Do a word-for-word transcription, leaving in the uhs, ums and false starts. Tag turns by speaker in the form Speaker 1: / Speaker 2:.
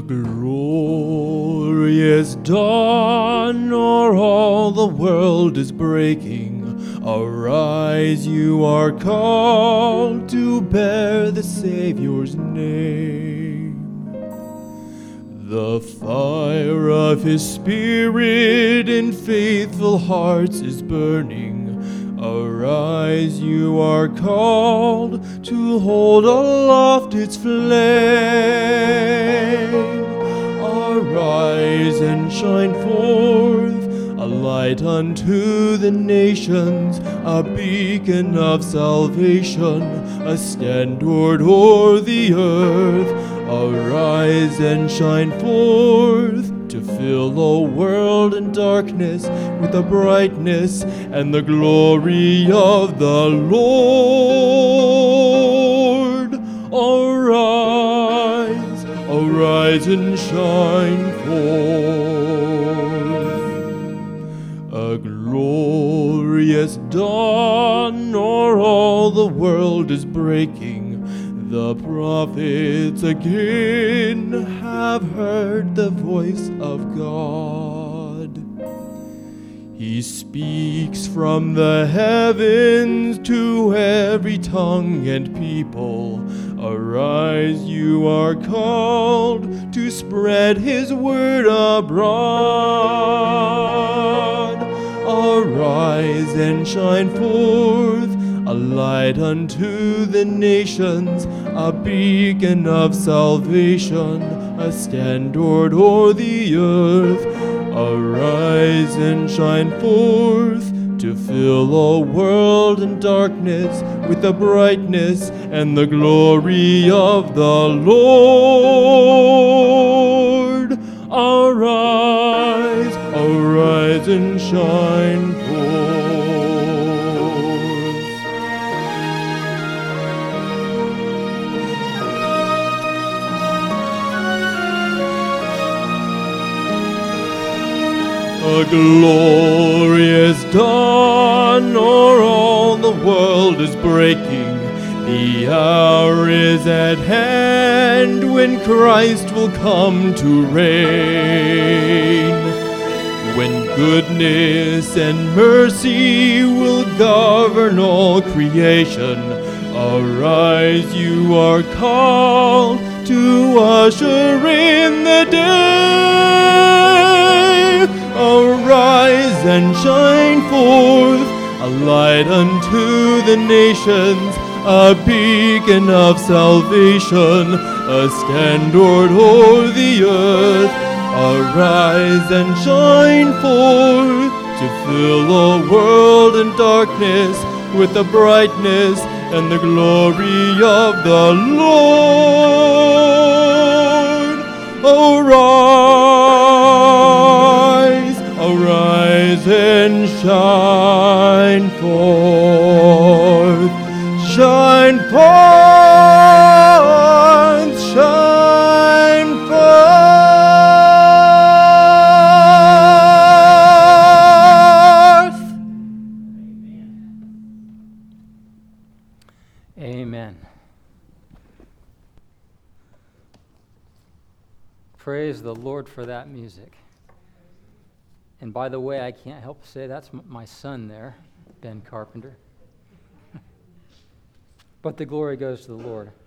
Speaker 1: The glorious dawn o'er all the world is breaking. Arise, you are called to bear the Savior's name. The fire of his Spirit in faithful hearts is burning. Arise, you are called to hold aloft its flame. Arise and shine forth, a light unto the nations, a beacon of salvation, a standard o'er the earth. Arise and shine forth, to fill the world in darkness with the brightness and the glory of the Lord. Arise, arise and shine forth. A glorious dawn o'er all the world is breaking. The prophets again have heard the voice of God. He speaks from the heavens to every tongue and people. Arise, you are called to spread his word abroad. Arise and shine forth, a light unto the nations, a beacon of salvation, a standard o'er the earth. Arise and shine forth, to fill the world in darkness with the brightness and the glory of the Lord. Arise, arise and shine forth. A glorious dawn o'er all the world is breaking. The hour is at hand when Christ will come to reign. When goodness and mercy will govern all creation. Arise, you are called to usher in the day. Arise and shine forth, a light unto the nations, a beacon of salvation, a standard o'er the earth. Arise and shine forth, to fill the world in darkness with the brightness and the glory of the Lord. Arise, arise and shine forth, shine forth, shine forth.
Speaker 2: Amen. Praise the Lord for that music. And by the way, I can't help but say that's m- my son there, Ben Carpenter. But the glory goes to the Lord.